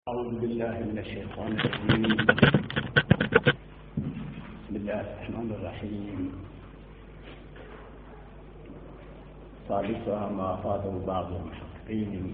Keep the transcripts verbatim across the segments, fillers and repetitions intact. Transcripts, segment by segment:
أعوذ بالله من الشيطان الرجيم. بسم الله الرحمن الرحيم. ثالثها ما أفاده بعض المحققين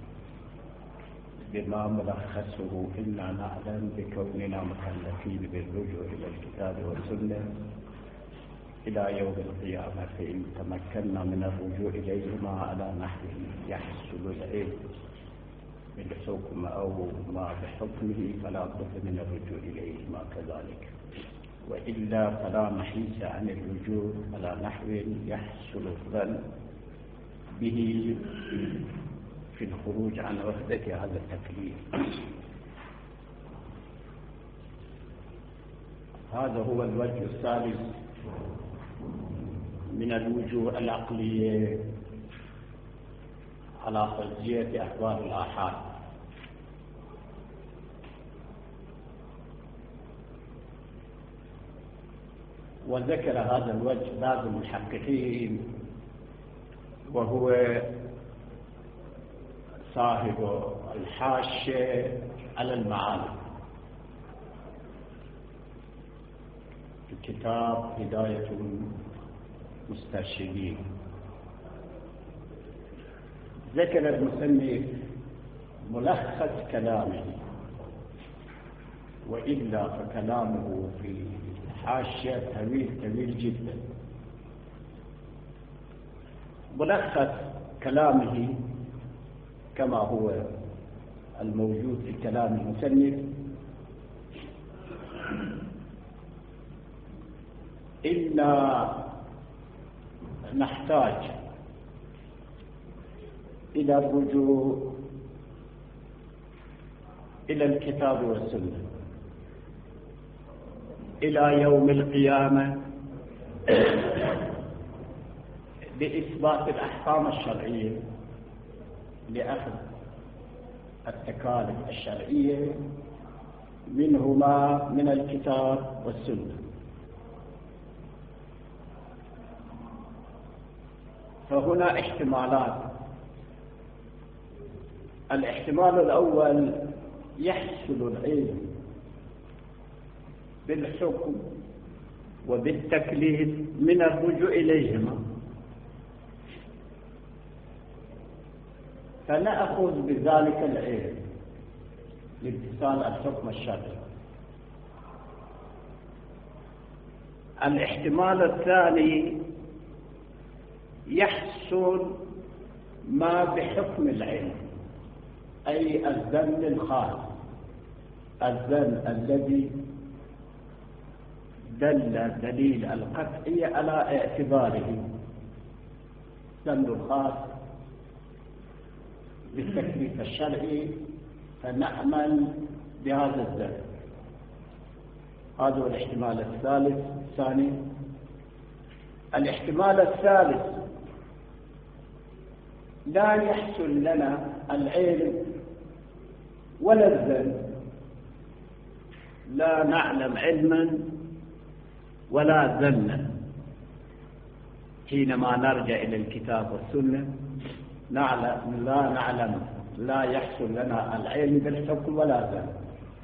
بما ملخصه إنا نعلم بكوننا مكلفين بالرجوع إلى الكتاب والسنة إلى يوم القيامة، فإن تمكنا من الرجوع إليهما على نحو يحصل العلم بالحكم أو ما بحكمه فلا بد من الرجوع إليهما كذلك، وإلا فلا محيص عن الرجوع على نحو يحصل الظن به في الخروج عن وحدة هذا التكليف. هذا هو الوجه الثالث من الوجوه العقلية على حجية أخبار الآحاد. وذكر هذا الوجه بعض المحققين وهو صاحب الحاشية على المعالم في كتاب هداية المسترشدين. ذكر المصنف ملخص كلامه، وإلا فكلامه في الحاشية طويل طويل جدا. ملخص كلامه كما هو الموجود في كلام المصنف: إنا نحتاج إلى الرجوع إلى الكتاب والسنة إلى يوم القيامة لإثبات الأحكام الشرعية، لأخذ التكاليف الشرعية منهما من الكتاب والسنة. فهنا احتمالات. الاحتمال الأول: يحصل العلم بالحكم وبالتكليف من الرجوع إليهما، فنأخذ بذلك العلم لامتثال الحكم الشرعي. الاحتمال الثاني: يحصل ما بحكم العلم، أي الظن الخاص، الظن الذي دل دليل القطعي على اعتباره، الظن الخاص بالتكليف الشرعي، فنعمل بهذا الظن. هذا هو الاحتمال الثالث الثاني. الاحتمال الثالث: لا يحصل لنا العلم ولا الظن، لا نعلم علما ولا ظنا حينما نرجع إلى الكتاب والسنة. نعلم لا نعلم لا يحصل لنا العلم بالحكم ولا ظن،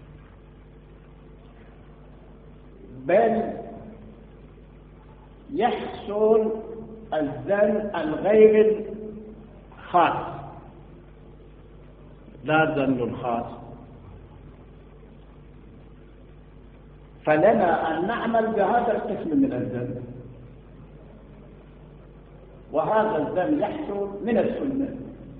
بل يحصل الظن الغير خاص، لا ظن الخاص. فلنا أن نعمل بهذا القسم من الظن، وهذا الظن يحصل من السنة.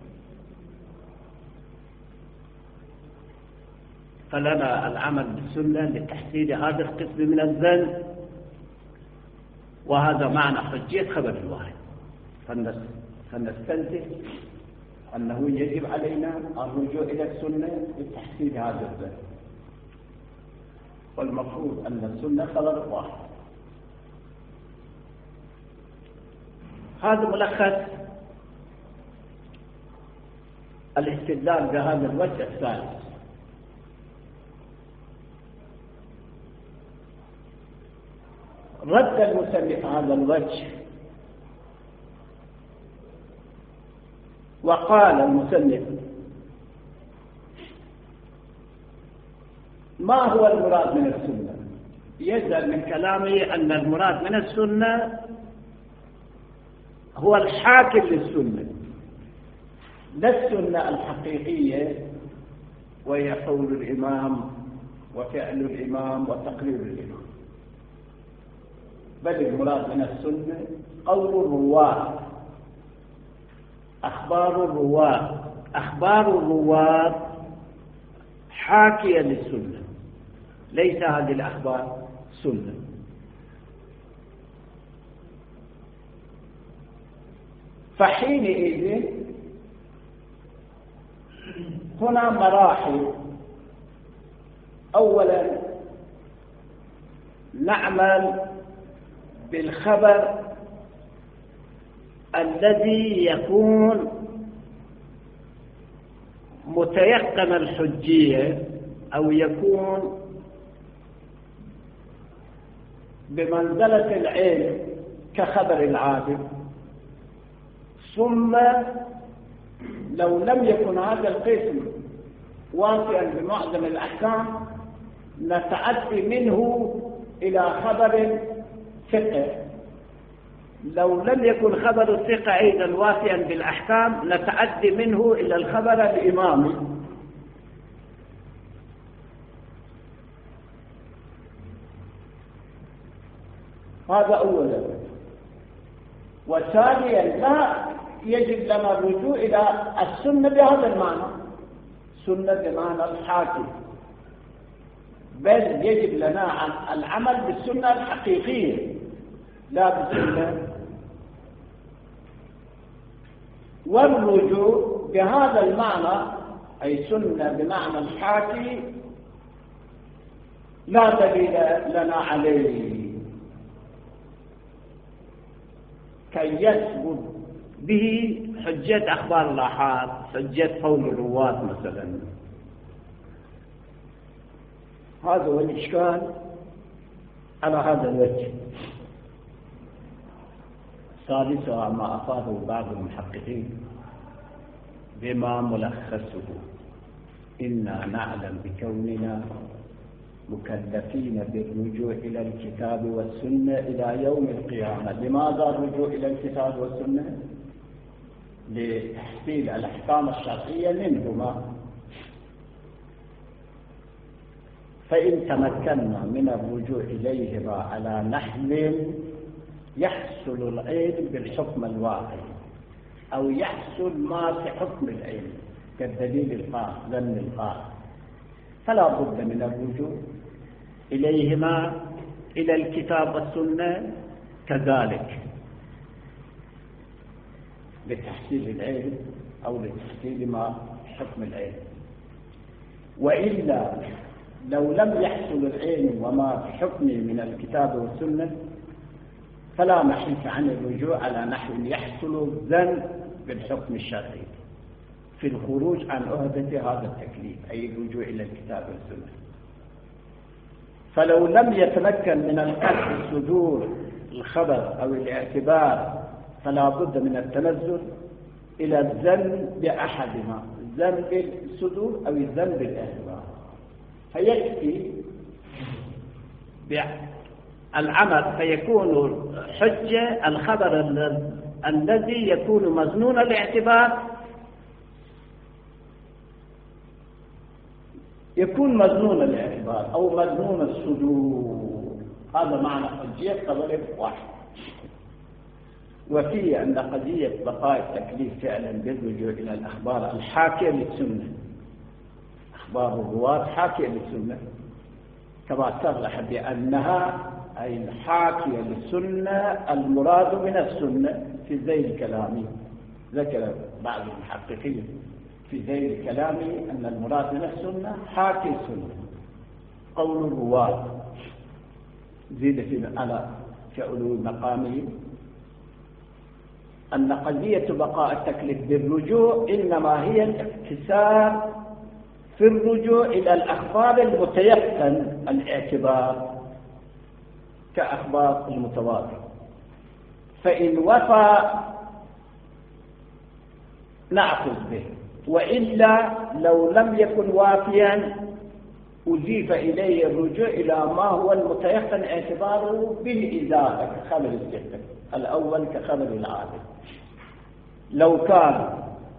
فلنا العمل بالسنة لتحصيل هذا القسم من الظن، وهذا معنى حجية خبر الواحد. فنستنتج أنه يجب علينا الرجوع إلى السنة لتحصيل هذا الظن، والمفروض أن السنة خبر واحد. هذا ملخص الاستدلال بهذا الوجه الثالث. رد المصنف هذا الوجه وقال المصنف: ما هو المراد من السنة؟ يزال من كلامي أن المراد من السنة هو الحاكم للسنة، لا السنة الحقيقية وهي قول الإمام وفعل الإمام وتقرير الإمام، بل المراد من السنة قول الرواة، أخبار الرواة. أخبار الرواة حاكية للسنة، ليس هذه الأخبار سنة. فحينئذ هنا مراحل. أولا نعمل بالخبر الذي يكون متيقن الحجية أو يكون بمنزلة العلم كخبر العادل، ثم لو لم يكن هذا القسم وافيا بمعظم الأحكام نتعدي منه إلى خبر ثقة. لو لم يكن خبر الثقة أيضا وافيا بالأحكام نتعدي منه إلى الخبر الإمامي. هذا أولا. وثانيا لا يجب لنا الرجوع إلى السنة بهذا المعنى، سنة بمعنى الحاكم، بل يجب لنا العمل بالسنة الحقيقية لا بالسنة. والرجوع بهذا المعنى أي سنة بمعنى الحاكم لا دليل لنا عليه كي يثبت به حجة أخبار الآحاد، حجة قول الرواة مثلا. هذا هو الإشكال على هذا الوجه. ثالثا ما أفاده بعض المحققين بما ملخصه إنا نعلم بكوننا مكلفين بالرجوع إلى الكتاب والسنة إلى يوم القيامة. لماذا الرجوع إلى الكتاب والسنة؟ لتحصيل الأحكام الشرعية منهما. فإن تمكنا من الرجوع إليهما على نحو يحصل العلم بالحكم الواقعي أو يحصل ما في حكم العلم كالدليل القاطع ظن القاطع، فلا بد من الرجوع إليهما إلى الكتاب والسنة كذلك لتحصيل العلم أو لتحصيل ما حكم العلم. وإلا لو لم يحصل العلم وما في حكمه من الكتاب والسنة فلا محيص عن الرجوع على نحو يحصل الظن بالحكم الشرعي في الخروج عن عهدة هذا التكليف، أي الرجوع إلى الكتاب والسنة. فلو لم يتمكن من القطع صدور الخبر أو الاعتبار فلا بد من التنزل إلى الظن بأحدهما، الظن بالصدور أو الظن بالاعتبار. فيكفي العمل فيكون حجة الخبر الذي يكون مظنون الاعتبار يكون مظنون الاعتبار أو مظنون الصدور. هذا معنى حجية قضية واحد. وفيه أن قضية بقاء التكليف فعلا بالرجوع إلى الأخبار الحاكية للسنة، أخبار الرواة حاكية للسنة كما صرح بأنها أي الحاكية للسنة المراد من السنة في ذيل كلامي. ذكر بعض المحققين في ذيل كلامي أن المراد من السنة حاكي السنة قول الرواة. زيد في على كعلو مقامه أن قضية بقاء التكليف بالرجوع إنما هي الاقتصار في الرجوع إلى الأخبار المتيقن الاعتبار كأخبار المتواتر، فإن وفى نأخذ به، وإلا لو لم يكن وافيا أضيف إليه الرجوع إلى ما هو المتيقن اعتباره بالإزالة كخبر الثقة الأول كخبر العادل. لو كان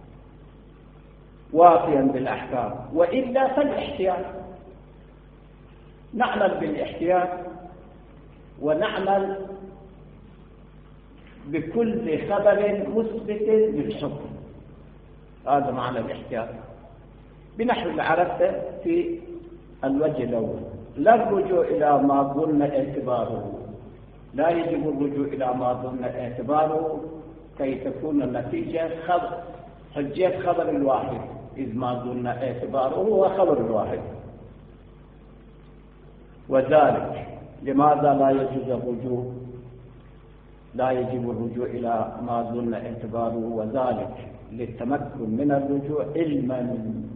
وافيا بالأحكام، وإلا فالاحتياط، نعمل بالاحتياط ونعمل بكل خبر مثبت للحكم. هذا معنى الاحتياط بنحو اللي عرفته في الوجه الأول. لا الرجوع إلى ما ظن اعتباره، لا يجب الرجوع إلى ما ظن اعتباره كي تكون النتيجة خبر حجية خبر الواحد، إذ ما ظن اعتباره هو خبر الواحد. وذلك لماذا لا يجوز الرجوع لا يجب الرجوع إلى ما ظن اعتباره؟ وذلك للتمكن من الرجوع علما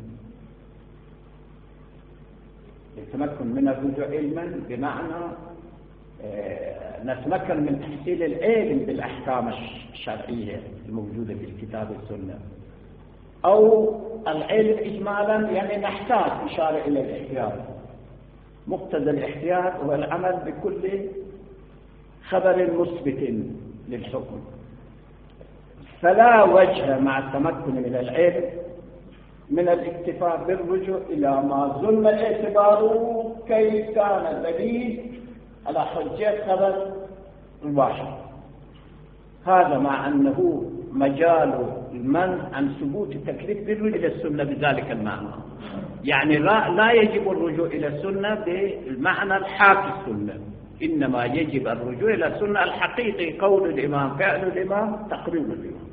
للتمكن من الرجوع علما بمعنى آه نتمكن من تحصيل العلم بالأحكام الشرعية الموجودة في الكتاب والسنة، أو العلم إجمالا يعني نحتاج إشارة إلى الاحتياط. مقتضى الاحتياط هو العمل بكل خبر مثبت للحكم. فلا وجه مع التمكن من العلم من الاكتفاء بالرجوع إلى ما ظن اعتباره كي كان دليل على حجية خبر الواحد. هذا مع أنه مجال المنع عن ثبوت التكليف بالرجوع إلى السنة بذلك المعنى. يعني لا يجب الرجوع إلى السنة بالمعنى الحاكي السنة، إنما يجب الرجوع إلى السنة الحقيقي، قول الإمام، فعل الإمام، تقرير الإمام.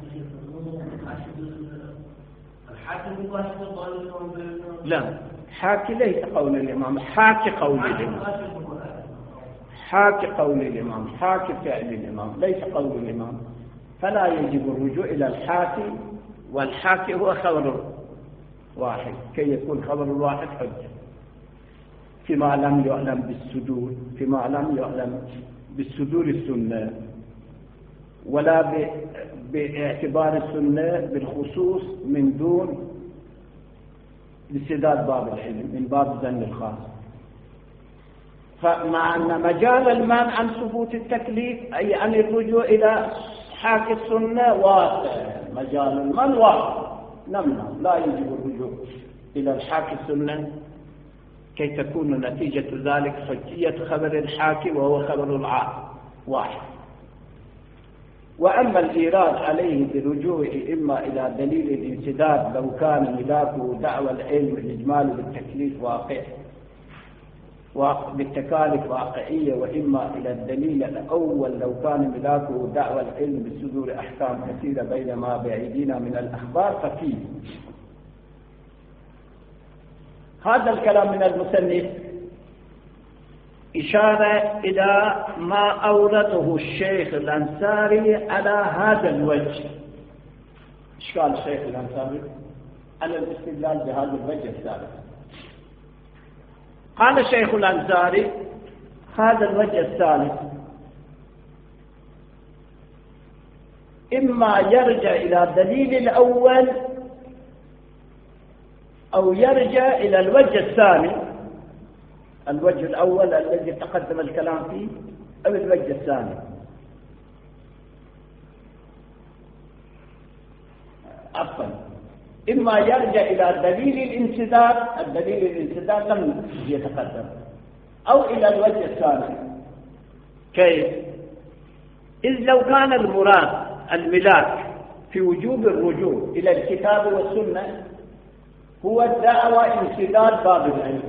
لا، حاكي ليس قول الإمام، حاكي قول الإمام، حاكي قول الإمام، حاكي فعل الإمام، ليس قول الإمام. فلا يجب الرجوع إلى الحاكي، والحاكي هو خبر واحد كي يكون خبر الواحد حجة فيما لم يعلم بالصدور، فيما لم يعلم بالصدور السنة، ولا باعتبار السنة بالخصوص من دون لسداد باب العلم من باب الظن الخاص. فمع أن مجال المنع عن ثبوت التكليف أي عن الرجوع إلى حاكي السنة واسع، مجال المنع واسع، نمنع لا يجب الرجوع إلى الحاكي السنة كي تكون نتيجة ذلك حجية خبر الحاكي وهو خبر العام واحد. وأما الإيراد عليه بالرجوع إما إلى دليل الانسداد لو كان ملاكه دعوى العلم الإجمال بالتكليف واقع وبالتكاليف واقعية، وإما إلى الدليل الأول لو كان ملاكه دعوى العلم بصدور أحكام كثيرة بينما بعيدين من الأخبار ففيه. هذا الكلام من المصنف إشارة إلى ما أورده الشيخ الأنصاري على هذا الوجه. إيش قال الشيخ الأنصاري على الاستدلال بهذا الوجه الثالث؟ قال الشيخ الأنصاري هذا الوجه الثالث إما يرجع إلى الدليل الأول أو يرجع إلى الوجه الثاني، الوجه الأول الذي تقدم الكلام فيه أو الوجه الثاني. عفوا، إما يرجع إلى دليل الانسداد، الدليل الانسداد لم يتقدم، أو إلى الوجه الثاني. كيف؟ إذ لو كان المراد الملاك في وجوب الرجوع إلى الكتاب والسنة هو الدعوى انسداد باب العلم،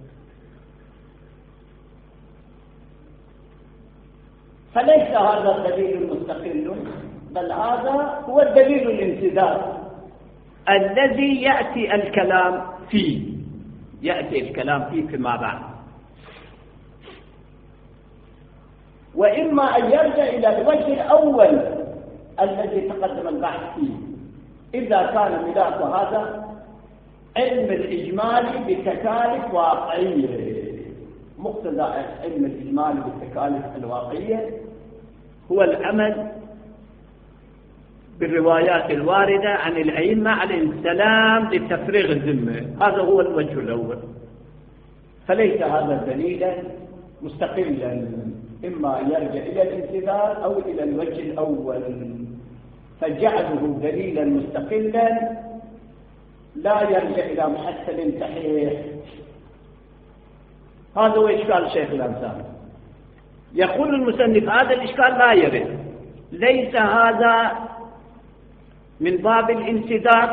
فليس هذا الدليل المستقل، بل هذا هو الدليل الانسداد الذي يأتي الكلام فيه يأتي الكلام فيه فيما بعد. وإما أن يرجع إلى الوجه الأول الذي تقدم البحث فيه إذا كان ملاك هذا علم الإجمال بتكاليف واقعية. مقتضى علم الإجمال بالتكاليف الواقعية هو العمل بالروايات الواردة عن الأئمة عليهم السلام لتفريغ الذمة. هذا هو الوجه الأول. فليس هذا دليلا مستقلا، إما يرجع إلى الامتثال أو إلى الوجه الأول، فجعله دليلا مستقلا لا يرجع إلى محسن صحيح. هذا هو إشكال الشيخ الأنصاري. يقول المصنف هذا الإشكال لا يرد، ليس هذا من باب الانسداد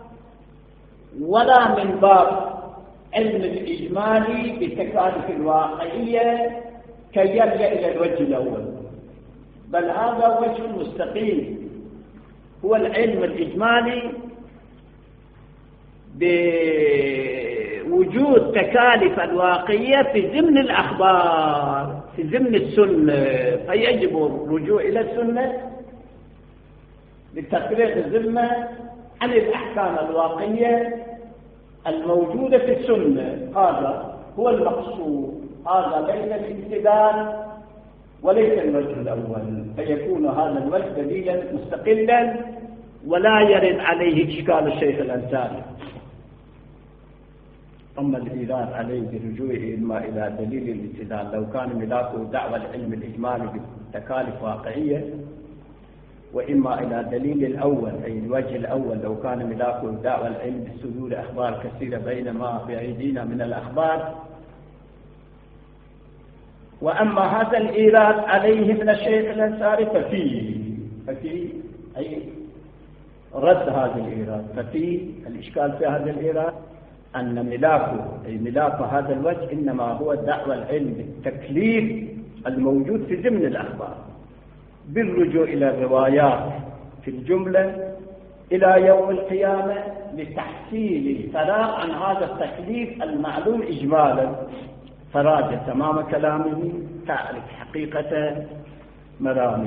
ولا من باب علم الإجمالي بالتكاليف الواقعية كي يرجع إلى الوجه الأول، بل هذا وجه مستقيم، هو العلم الإجمالي بوجود تكاليف الواقعية في ضمن الأخبار، في ضمن السنة، فيجب الرجوع إلى السنة لتفريغ الذمة عن الأحكام الواقعية الموجودة في السنة. هذا هو المقصود، هذا ليس الامتداد وليس الوجه الأول، فيكون هذا الوجه دليلا مستقلا ولا يرد عليه إشكال الشيخ الأنصاري. أما الإيراد عليه برجوعه إما إلى دليل الامتداد لو كان ملاكه دعوى العلم الإجمالي بتكاليف واقعية، وإما إلى دليل الأول أي الوجه الأول لو كان ملاكه دعوى العلم بصدور أخبار كثيرة بينما في أيدينا من الأخبار. وأما هذا الإيراد عليه من الشيخ الأنصاري ففيه ففيه أي رد هذا الإيراد، ففيه الإشكال في هذا الإيراد أن ملاكه أي ملاك هذا الوجه إنما هو دعوى العلم بالتكليف الموجود في ضمن الأخبار بالرجوع إلى الروايات في الجملة إلى يوم القيامة لتحصيل الفراغ عن هذا التكليف المعلوم إجمالا. فراجع تمام كلامه تعرف حقيقة مرامه.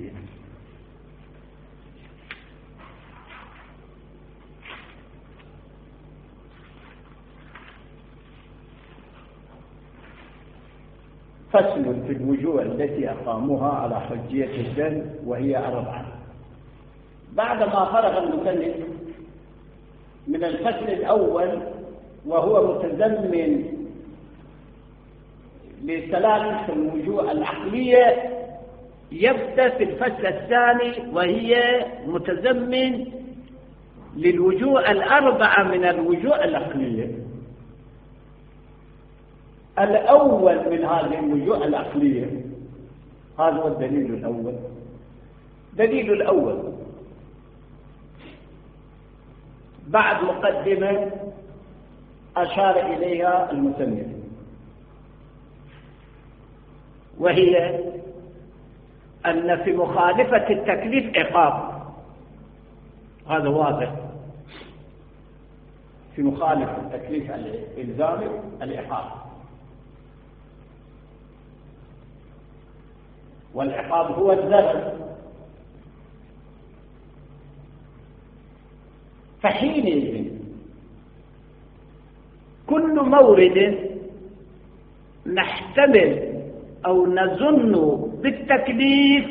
فصل في الوجوه التي أقاموها على حجية الدل وهي أربعة. بعدما فرغ المصنف من الفصل الأول وهو متضمن لثلاث الوجوه العقلية، يبدأ في الفصل الثاني وهي متضمن للوجوه الأربعة من الوجوه العقلية. الأول من هذه الوجوه العقلية هذا هو الدليل الأول. دليل الأول بعد مقدمة أشار إليها المصنف، وهي أن في مخالفة التكليف عقاب. هذا واضح، في مخالفة التكليف الإلزامي العقاب، والعقاب هو الضرر. فحينئذ كل مورد نحتمل أو نظن بالتكليف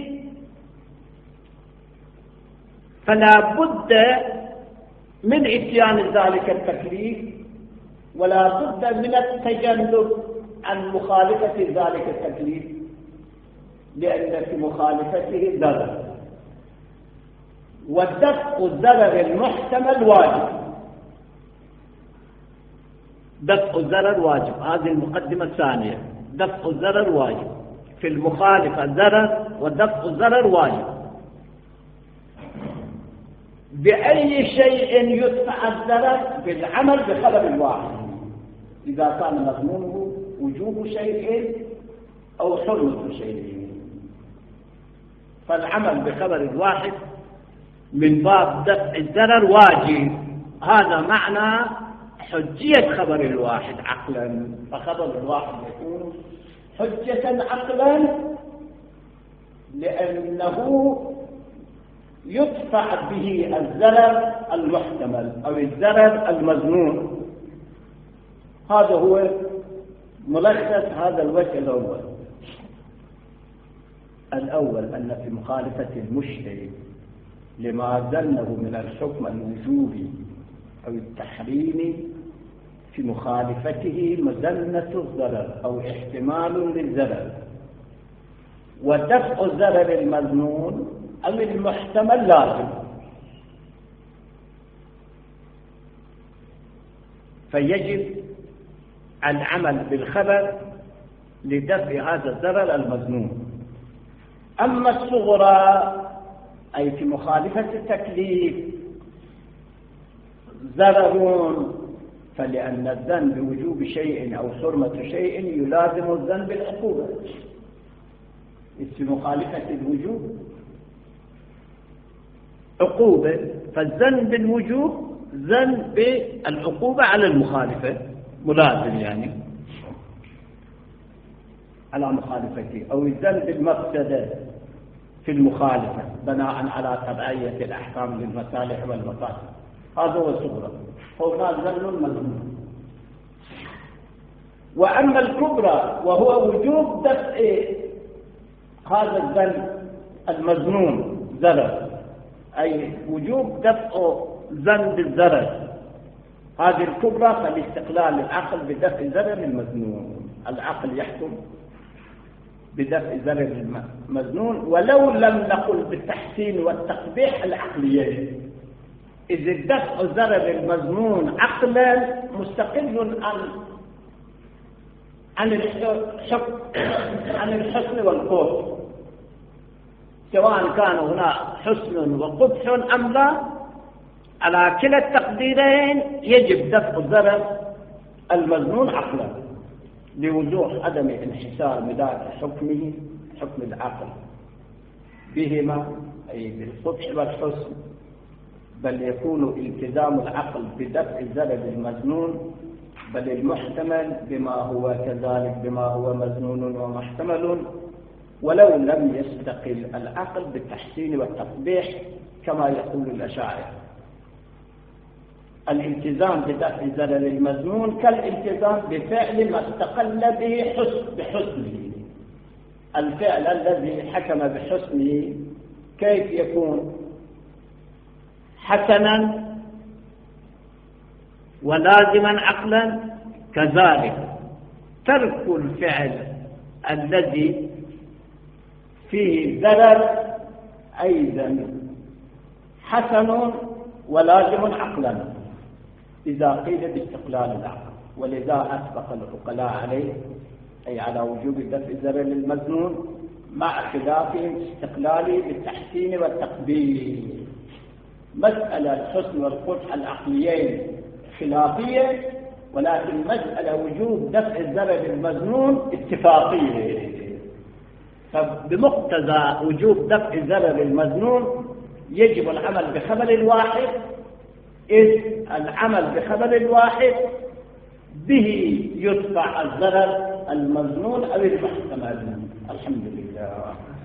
فلا بد من إتيان ذلك التكليف، ولا بد من التجنب عن مخالفة ذلك التكليف، لأن في مخالفته ضرر، ودفع الضرر المحتمل واجب. دفع الضرر واجب، هذه المقدمة الثانية. دفع الضرر واجب، في المخالفة ضرر ودفع الضرر واجب. بأي شيء يدفع الضرر؟ بالعمل بخبر الواحد، إذا كان مضمونه وجوب شيء أو حرمة شيء. فالعمل بخبر الواحد من باب دفع الضرر واجب. هذا معنى حجية خبر الواحد عقلا، فخبر الواحد يكون حجة عقلا لأنه يدفع به الضرر المحتمل أو الضرر المظنون. هذا هو ملخص هذا الوجه الأول. الأول أن في مخالفة المجتهد لما ظنه من الحكم الوجوبي أو التحريمي في مخالفته مزنة الضرر أو احتمال للضرر، ودفع الضرر المظنون أو المحتمل لازم، فيجب العمل بالخبر لدفع هذا الضرر المظنون. أما الصغرى أي في مخالفة التكليف ضرر، فلأن الظن بوجوب شيء أو حرمة شيء يلازم الظن بالعقوبة في مخالفة الوجوب عقوبة، فالظن بالوجوب ظن بالعقوبة على المخالفة ملازم يعني على مخالفته، أو الظن بالمفسدة في المخالفة بناء على تبعية الأحكام للمصالح والمفاسد، هذا هو الصغرى، هو ظن مظنون. وأما الكبرى وهو وجوب دفع هذا الظن المظنون ضرر، أي وجوب دفع ظن بالضرر، هذه الكبرى فلاستقلال العقل بدفع ضرر المظنون، العقل يحكم بدفع ضرر المظنون ولو لم نقل بالتحسين والتقبيح العقليين، إذ الدفع ضرر المظنون عقلا مستقل عن عن الحكم عن الحسن والقبح، سواء كان هنا حسن وقبح أم لا، على كلا التقديرين يجب دفع الضرر المظنون عقلا لوضوح عدم انحسار مدار حكمه حكم العقل بهما أي بالقبح والحسن، بل يكون التزام العقل بدفع الضرر المظنون بل المحتمل بما هو كذلك بما هو مظنون ومحتمل، ولو لم يستقل العقل بالتحسين والتقبيح كما يقول الأشاعرة. الالتزام بدفع ضرر المظنون كالالتزام بفعل ما استقل به حسن بحسنه، الفعل الذي حكم بحسنه كيف يكون حسنا ولازما عقلا؟ كذلك ترك الفعل الذي فيه ضرر أيضا حسن ولازم عقلا إذا قيل باستقلال العقل، ولذا أسبق العقلاء عليه أي على وجوب دفع ضرر المظنون مع خلافهم استقلالي بالتحسين والتقبيح. مسألة الحسن والقبح العقليين خلافية، ولكن مسألة وجوب دفع الضرر المظنون اتفاقية. فبمقتضى وجوب دفع الضرر المظنون يجب العمل بخبر الواحد، إذ العمل بخبر الواحد به يدفع الضرر المظنون أو المحتمل. الحمد لله.